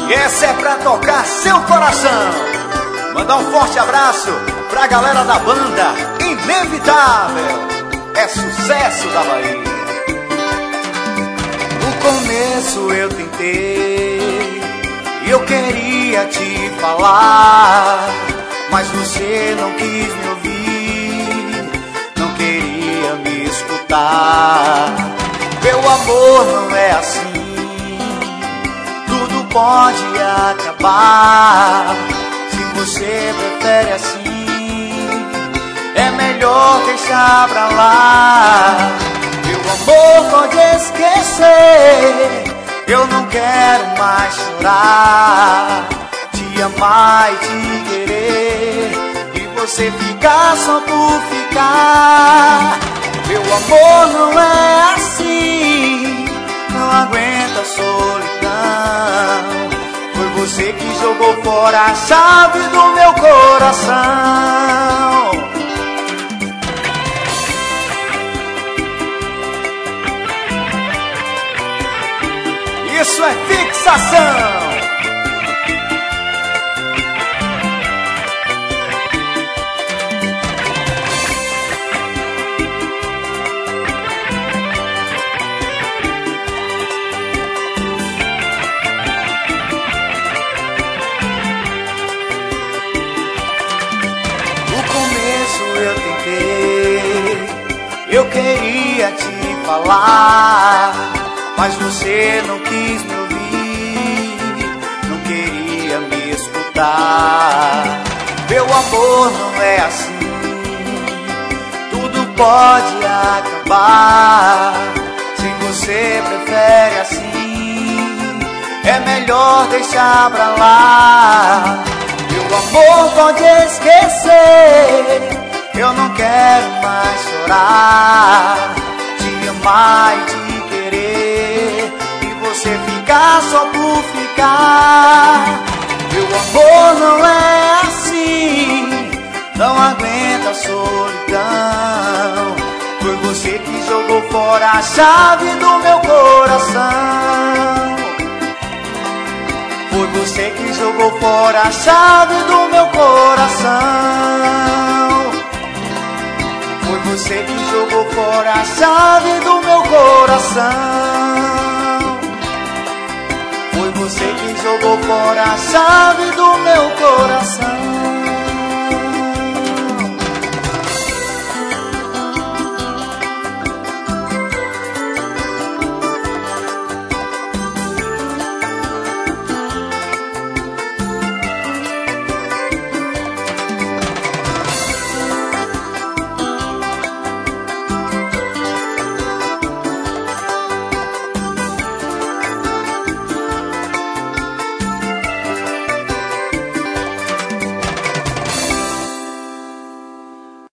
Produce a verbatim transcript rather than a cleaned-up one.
E essa é pra tocar seu coração. Mandar um forte abraço pra galera da banda Inevitável. É sucesso da Bahia. No começo eu tentei, eu queria te falar, mas você não quis me ouvir, não queria me escutar. Meu amor não é assim, tudo pode acabar. Se você prefere assim, é melhor deixar pra lá. Meu amor, pode esquecer, eu não quero mais chorar. Te amar e te querer, e você ficar só por ficar. Meu amor não é assim, não aguenta a solidão. Foi você que jogou fora a chave do meu coração. Isso é fixação. No começo eu tentei, eu queria te falar, mas você não quis me ouvir, não queria me escutar. Meu amor não é assim, tudo pode acabar. Se você prefere assim, é melhor deixar pra lá. Meu amor, pode esquecer, eu não quero mais chorar. Te amar e te você ficar só por ficar. Meu amor não é assim, não aguenta a solidão. Foi você que jogou fora a chave do meu coração. Foi você que jogou fora a chave do meu coração. Foi você que jogou fora a chave do meu coração. Foi você que jogou fora a chave do meu coração.